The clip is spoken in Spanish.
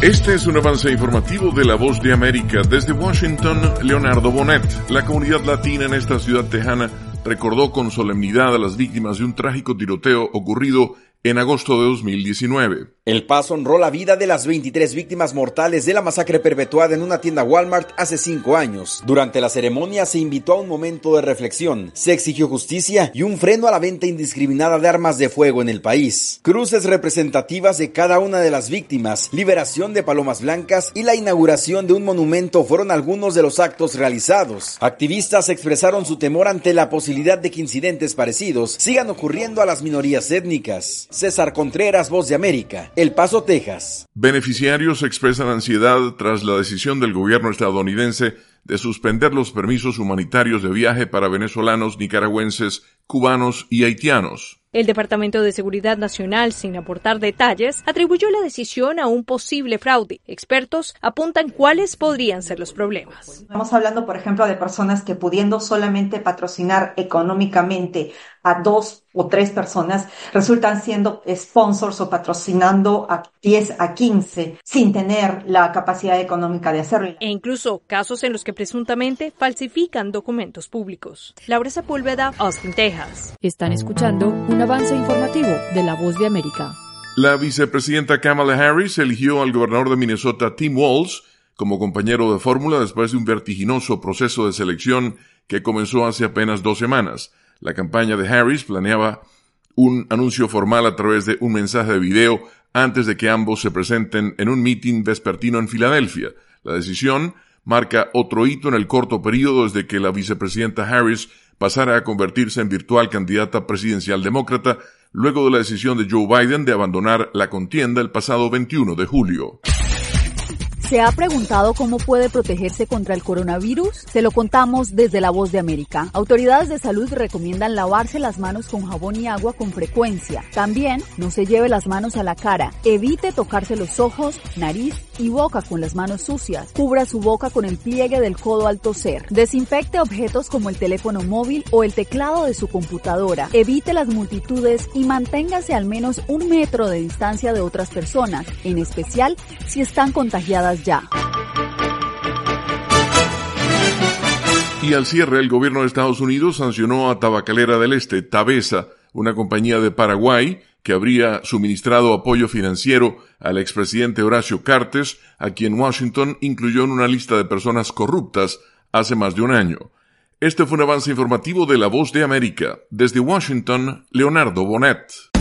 Este es un avance informativo de La Voz de América. Desde Washington, Leonardo Bonet. La comunidad latina en esta ciudad tejana recordó con solemnidad a las víctimas de un trágico tiroteo ocurrido en agosto de 2019. El Paso honró la vida de las 23 víctimas mortales de la masacre perpetuada en una tienda Walmart hace 5 años. Durante la ceremonia se invitó a un momento de reflexión, se exigió justicia y un freno a la venta indiscriminada de armas de fuego en el país. Cruces representativas de cada una de las víctimas, liberación de palomas blancas y la inauguración de un monumento fueron algunos de los actos realizados. Activistas expresaron su temor ante la posibilidad de que incidentes parecidos sigan ocurriendo a las minorías étnicas. César Contreras, Voz de América, El Paso, Texas. Beneficiarios expresan ansiedad tras la decisión del gobierno estadounidense de suspender los permisos humanitarios de viaje para venezolanos, nicaragüenses, cubanos y haitianos. El Departamento de Seguridad Nacional, sin aportar detalles, atribuyó la decisión a un posible fraude. Expertos apuntan cuáles podrían ser los problemas. Estamos hablando, por ejemplo, de personas que pudiendo solamente patrocinar económicamente a 2 o 3 personas, resultan siendo sponsors o patrocinando a 10 a 15 sin tener la capacidad económica de hacerlo. E incluso casos en los que presuntamente falsifican documentos públicos. Laura Sepúlveda, Austin, Texas. Están escuchando un avance informativo de La Voz de América. La vicepresidenta Kamala Harris eligió al gobernador de Minnesota, Tim Walz, como compañero de fórmula después de un vertiginoso proceso de selección que comenzó hace apenas 2 semanas. La campaña de Harris planeaba un anuncio formal a través de un mensaje de video antes de que ambos se presenten en un meeting vespertino en Filadelfia. La decisión marca otro hito en el corto periodo desde que la vicepresidenta Harris pasara a convertirse en virtual candidata presidencial demócrata luego de la decisión de Joe Biden de abandonar la contienda el pasado 21 de julio. ¿Se ha preguntado cómo puede protegerse contra el coronavirus? Se lo contamos desde La Voz de América. Autoridades de salud recomiendan lavarse las manos con jabón y agua con frecuencia. También no se lleve las manos a la cara. Evite tocarse los ojos, nariz y boca con las manos sucias. Cubra su boca con el pliegue del codo al toser. Desinfecte objetos como el teléfono móvil o el teclado de su computadora. Evite las multitudes y manténgase al menos 1 metro de distancia de otras personas, en especial si están contagiadas ya. Y al cierre, el gobierno de Estados Unidos sancionó a Tabacalera del Este, Tabesa, una compañía de Paraguay que habría suministrado apoyo financiero al expresidente Horacio Cartes, a quien Washington incluyó en una lista de personas corruptas hace más de un año. Este fue un avance informativo de La Voz de América. Desde Washington, Leonardo Bonet.